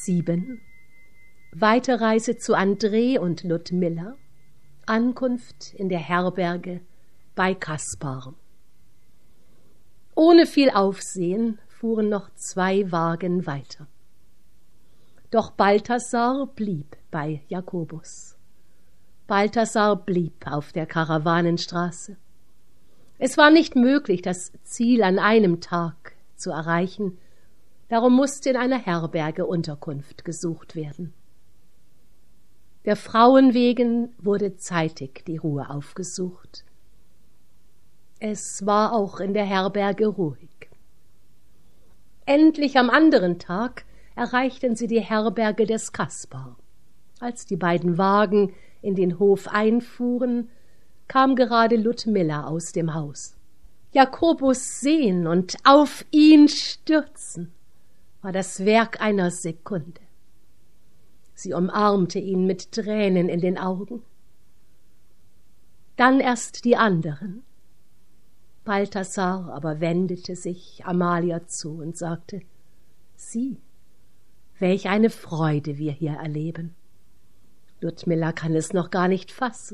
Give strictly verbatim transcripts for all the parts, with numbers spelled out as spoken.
sieben. Weiterreise zu André und Ludmilla. Ankunft in der Herberge bei Kaspar. Ohne viel Aufsehen fuhren noch zwei Wagen weiter. Doch Balthasar blieb bei Jakobus. Balthasar blieb auf der Karawanenstraße. Es war nicht möglich, das Ziel an einem Tag zu erreichen, darum musste in einer Herberge Unterkunft gesucht werden. Der Frauen wegen wurde zeitig die Ruhe aufgesucht. Es war auch in der Herberge ruhig. Endlich am anderen Tag erreichten sie die Herberge des Kaspar. Als die beiden Wagen in den Hof einfuhren, kam gerade Ludmilla aus dem Haus. Jakobus sehen und auf ihn stürzen war das Werk einer Sekunde. Sie umarmte ihn mit Tränen in den Augen. Dann erst die anderen. Balthasar aber wendete sich Amalia zu und sagte: »Sieh, welch eine Freude wir hier erleben. Ludmilla kann es noch gar nicht fassen.«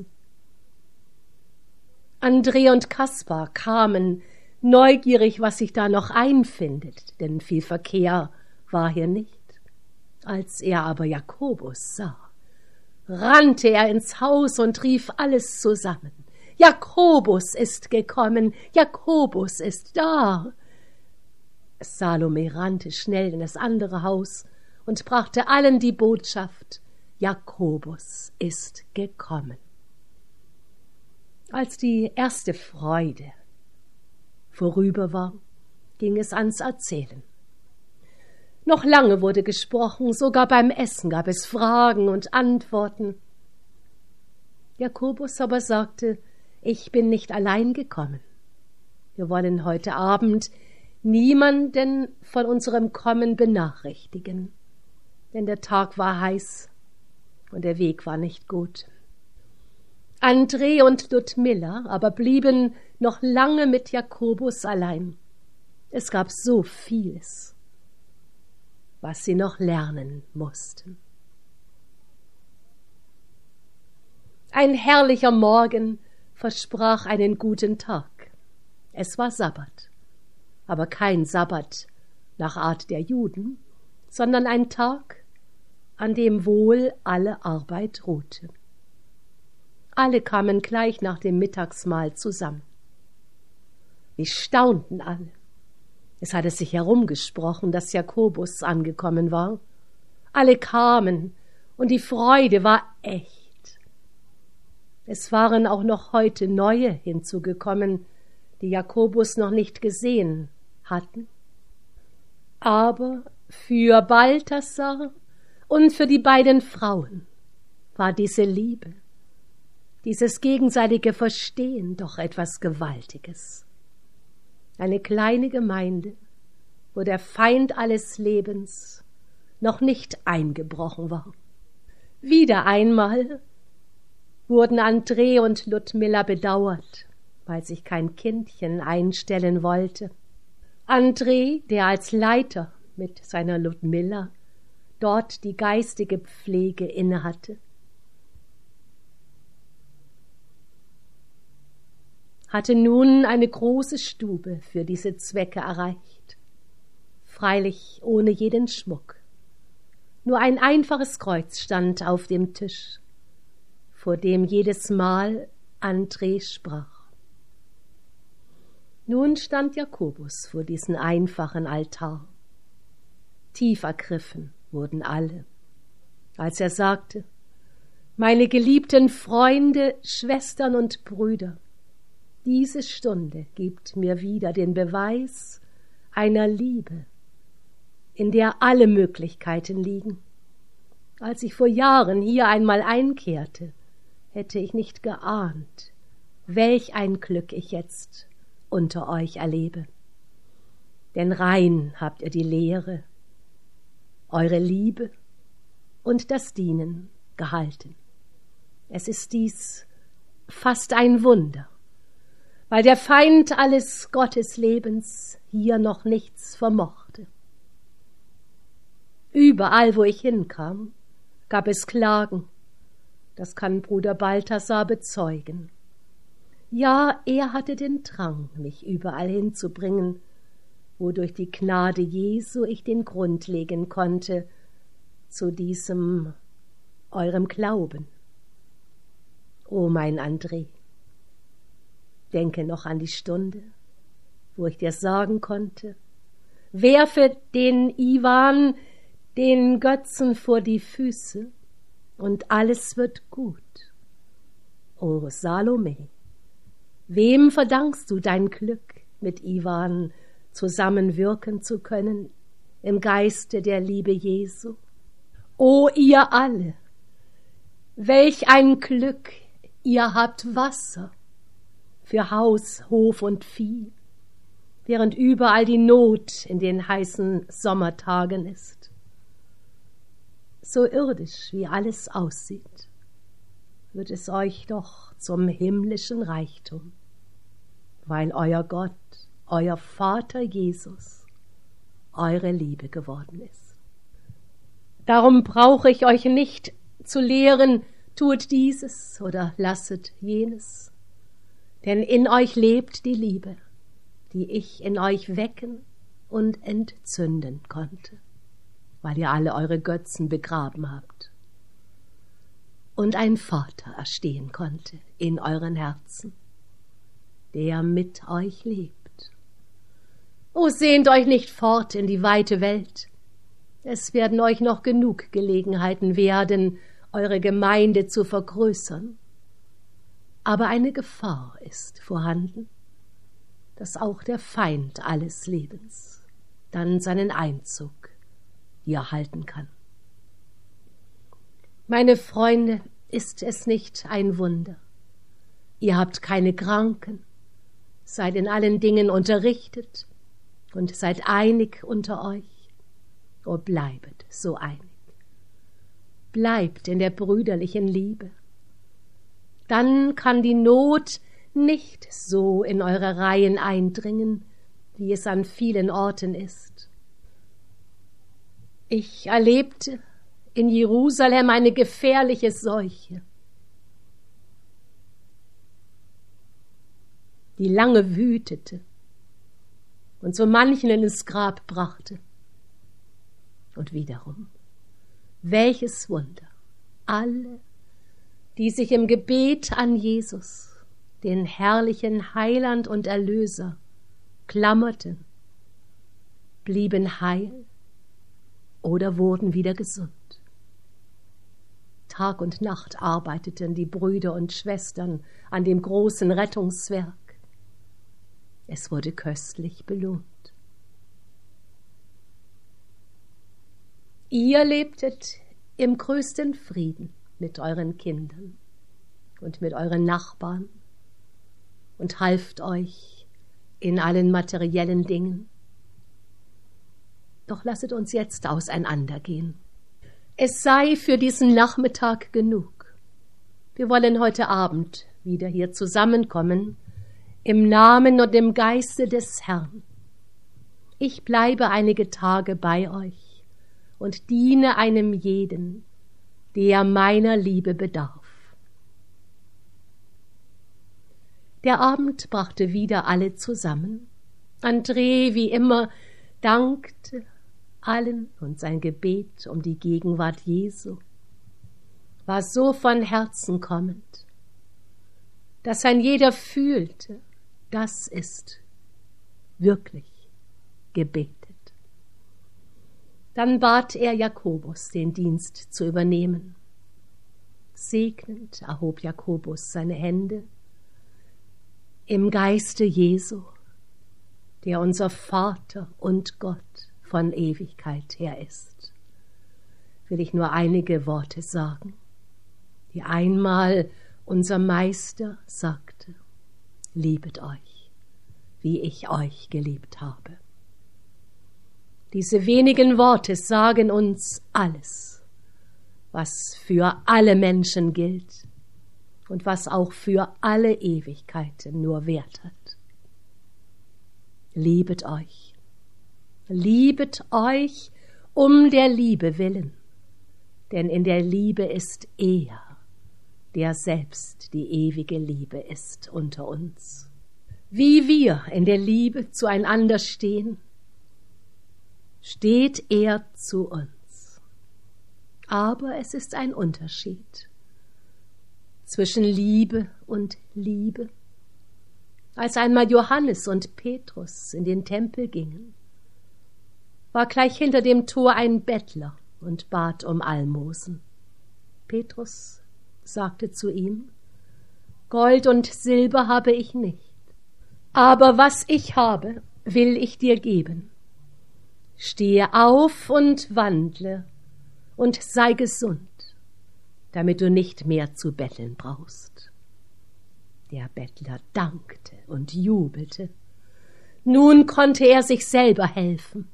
André und Kaspar kamen, neugierig, was sich da noch einfindet, denn viel Verkehr war hier nicht. Als er aber Jakobus sah, rannte er ins Haus und rief alles zusammen: »Jakobus ist gekommen, Jakobus ist da!« Salome rannte schnell in das andere Haus und brachte allen die Botschaft: Jakobus ist gekommen. Als die erste Freude vorüber war, ging es ans Erzählen. Noch lange wurde gesprochen, sogar beim Essen gab es Fragen und Antworten. Jakobus aber sagte: »Ich bin nicht allein gekommen. Wir wollen heute Abend niemanden von unserem Kommen benachrichtigen, denn der Tag war heiß und der Weg war nicht gut.« André und Ludmilla aber blieben noch lange mit Jakobus allein. Es gab so vieles, was sie noch lernen mussten. Ein herrlicher Morgen versprach einen guten Tag. Es war Sabbat, aber kein Sabbat nach Art der Juden, sondern ein Tag, an dem wohl alle Arbeit ruhte. Alle kamen gleich nach dem Mittagsmahl zusammen. Wir staunten alle. Es hatte sich herumgesprochen, dass Jakobus angekommen war. Alle kamen, und die Freude war echt. Es waren auch noch heute neue hinzugekommen, die Jakobus noch nicht gesehen hatten. Aber für Balthasar und für die beiden Frauen war diese Liebe, dieses gegenseitige Verstehen doch etwas Gewaltiges. Eine kleine Gemeinde, wo der Feind alles Lebens noch nicht eingebrochen war. Wieder einmal wurden André und Ludmilla bedauert, weil sich kein Kindchen einstellen wollte. André, der als Leiter mit seiner Ludmilla dort die geistige Pflege innehatte, hatte nun eine große Stube für diese Zwecke erreicht, freilich ohne jeden Schmuck. Nur ein einfaches Kreuz stand auf dem Tisch, vor dem jedes Mal André sprach. Nun stand Jakobus vor diesem einfachen Altar. Tief ergriffen wurden alle, als er sagte: »Meine geliebten Freunde, Schwestern und Brüder, diese Stunde gibt mir wieder den Beweis einer Liebe, in der alle Möglichkeiten liegen. Als ich vor Jahren hier einmal einkehrte, hätte ich nicht geahnt, welch ein Glück ich jetzt unter euch erlebe. Denn rein habt ihr die Lehre, eure Liebe und das Dienen gehalten. Es ist dies fast ein Wunder, weil der Feind alles Gottes Lebens hier noch nichts vermochte. Über überall, wo ich hinkam, gab es Klagen. Das kann Bruder Balthasar bezeugen. Ja, er hatte den Drang, mich überall hinzubringen, wo durch die Gnade Jesu ich den Grund legen konnte zu diesem eurem Glauben. O mein André, denke noch an die Stunde, wo ich dir sagen konnte, werfe den Iwan den Götzen vor die Füße und alles wird gut. O Salome, wem verdankst du dein Glück, mit Iwan zusammenwirken zu können im Geiste der Liebe Jesu? O ihr alle, welch ein Glück, ihr habt Wasser für Haus, Hof und Vieh, während überall die Not in den heißen Sommertagen ist. So irdisch wie alles aussieht, wird es euch doch zum himmlischen Reichtum, weil euer Gott, euer Vater Jesus, eure Liebe geworden ist. Darum brauche ich euch nicht zu lehren, tut dieses oder lasset jenes, denn in euch lebt die Liebe, die ich in euch wecken und entzünden konnte, weil ihr alle eure Götzen begraben habt und ein Vater erstehen konnte in euren Herzen, der mit euch lebt. O, sehnt euch nicht fort in die weite Welt, es werden euch noch genug Gelegenheiten werden, eure Gemeinde zu vergrößern. Aber eine Gefahr ist vorhanden, dass auch der Feind alles Lebens dann seinen Einzug hier halten kann. Meine Freunde, ist es nicht ein Wunder? Ihr habt keine Kranken, seid in allen Dingen unterrichtet und seid einig unter euch. O, bleibet so einig. Bleibt in der brüderlichen Liebe. Dann kann die Not nicht so in eure Reihen eindringen, wie es an vielen Orten ist. Ich erlebte in Jerusalem eine gefährliche Seuche, die lange wütete und so manchen ins Grab brachte. Und wiederum, welches Wunder, alle, die sich im Gebet an Jesus, den herrlichen Heiland und Erlöser, klammerten, blieben heil oder wurden wieder gesund. Tag und Nacht arbeiteten die Brüder und Schwestern an dem großen Rettungswerk. Es wurde köstlich belohnt. Ihr lebtet im größten Frieden mit euren Kindern und mit euren Nachbarn und halft euch in allen materiellen Dingen. Doch lasset uns jetzt auseinandergehen. Es sei für diesen Nachmittag genug. Wir wollen heute Abend wieder hier zusammenkommen, im Namen und im Geiste des Herrn. Ich bleibe einige Tage bei euch und diene einem jeden, der meiner Liebe bedarf. Der Abend brachte wieder alle zusammen. André, wie immer, dankte allen und sein Gebet um die Gegenwart Jesu war so von Herzen kommend, dass ein jeder fühlte, das ist wirklich gebetet. Dann bat er Jakobus, den Dienst zu übernehmen. Segnend erhob Jakobus seine Hände im Geiste Jesu, der unser Vater und Gott von Ewigkeit her ist, will ich nur einige Worte sagen, die einmal unser Meister sagte: Liebet euch, wie ich euch geliebt habe. Diese wenigen Worte sagen uns alles, was für alle Menschen gilt und was auch für alle Ewigkeiten nur Wert hat. Liebet euch, liebet euch um der Liebe willen, denn in der Liebe ist er, der selbst die ewige Liebe ist unter uns. Wie wir in der Liebe zueinander stehen, steht er zu uns. Aber es ist ein Unterschied zwischen Liebe und Liebe. Als einmal Johannes und Petrus in den Tempel gingen, war gleich hinter dem Tor ein Bettler und bat um Almosen. Petrus sagte zu ihm: Gold und Silber habe ich nicht, aber was ich habe, will ich dir geben. Stehe auf und wandle und sei gesund, damit du nicht mehr zu betteln brauchst. Der Bettler dankte und jubelte. Nun konnte er sich selber helfen.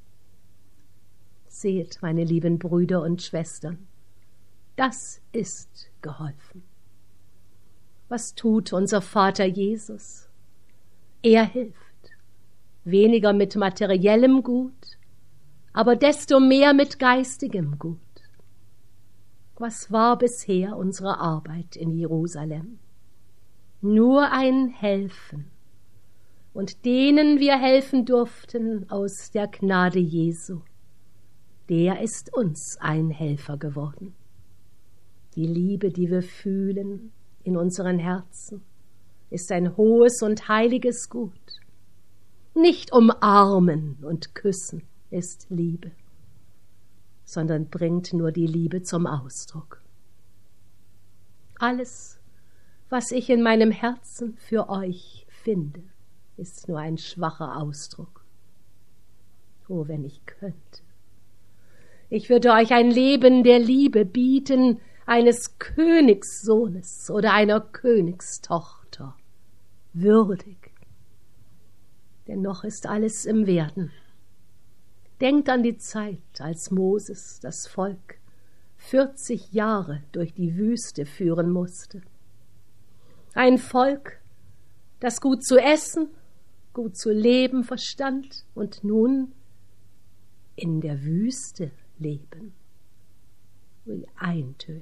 Seht, meine lieben Brüder und Schwestern, das ist geholfen. Was tut unser Vater Jesus? Er hilft, weniger mit materiellem Gut, aber desto mehr mit geistigem Gut. Was war bisher unsere Arbeit in Jerusalem? Nur ein Helfen, und denen wir helfen durften aus der Gnade Jesu, der ist uns ein Helfer geworden. Die Liebe, die wir fühlen in unseren Herzen, ist ein hohes und heiliges Gut. Nicht umarmen und küssen ist Liebe, sondern bringt nur die Liebe zum Ausdruck. Alles, was ich in meinem Herzen für euch finde, ist nur ein schwacher Ausdruck. Oh, wenn ich könnte. Ich würde euch ein Leben der Liebe bieten, eines Königssohnes oder einer Königstochter, würdig. Denn noch ist alles im Werden. Denkt an die Zeit, als Moses das Volk vierzig Jahre durch die Wüste führen musste. Ein Volk, das gut zu essen, gut zu leben verstand und nun in der Wüste leben. Wie eintönig.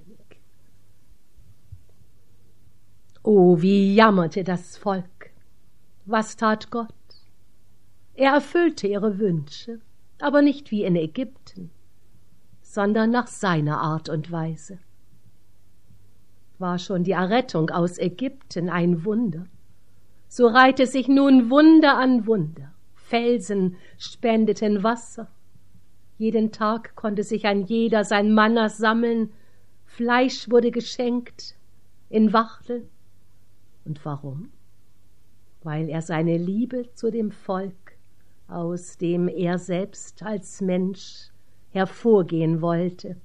Oh, wie jammerte das Volk. Was tat Gott? Er erfüllte ihre Wünsche, aber nicht wie in Ägypten, sondern nach seiner Art und Weise. War schon die Errettung aus Ägypten ein Wunder, so reihte sich nun Wunder an Wunder. Felsen spendeten Wasser. Jeden Tag konnte sich ein jeder sein Manna sammeln, Fleisch wurde geschenkt in Wachteln. Und warum? Weil er seine Liebe zu dem Volk, aus dem er selbst als Mensch hervorgehen wollte,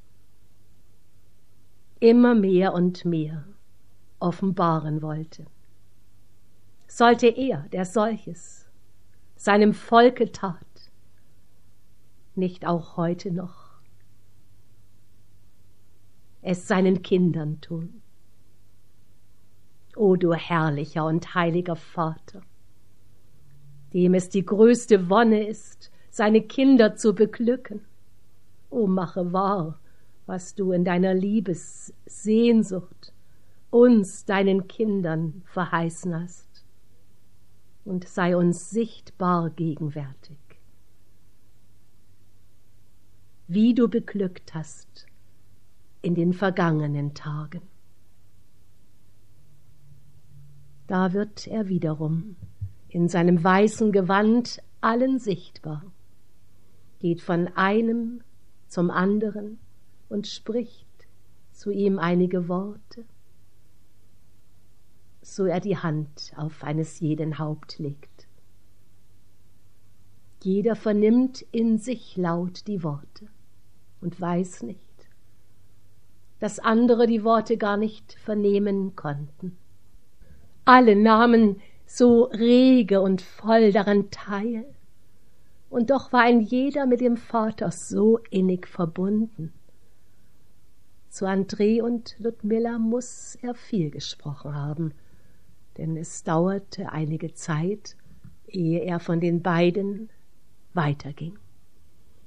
immer mehr und mehr offenbaren wollte. Sollte er, der solches seinem Volke tat, nicht auch heute noch es seinen Kindern tun? O du herrlicher und heiliger Vater, dem es die größte Wonne ist, seine Kinder zu beglücken. O mache wahr, was du in deiner Liebessehnsucht uns, deinen Kindern, verheißen hast, und sei uns sichtbar gegenwärtig. Wie du beglückt hast in den vergangenen Tagen. Da wird er wiederum in seinem weißen Gewand allen sichtbar, geht von einem zum anderen und spricht zu ihm einige Worte, so er die Hand auf eines jeden Haupt legt. Jeder vernimmt in sich laut die Worte und weiß nicht, dass andere die Worte gar nicht vernehmen konnten. Alle nahmen so rege und voll daran teil, und doch war ein jeder mit dem Vater so innig verbunden. Zu André und Ludmilla muß er viel gesprochen haben, denn es dauerte einige Zeit, ehe er von den beiden weiterging.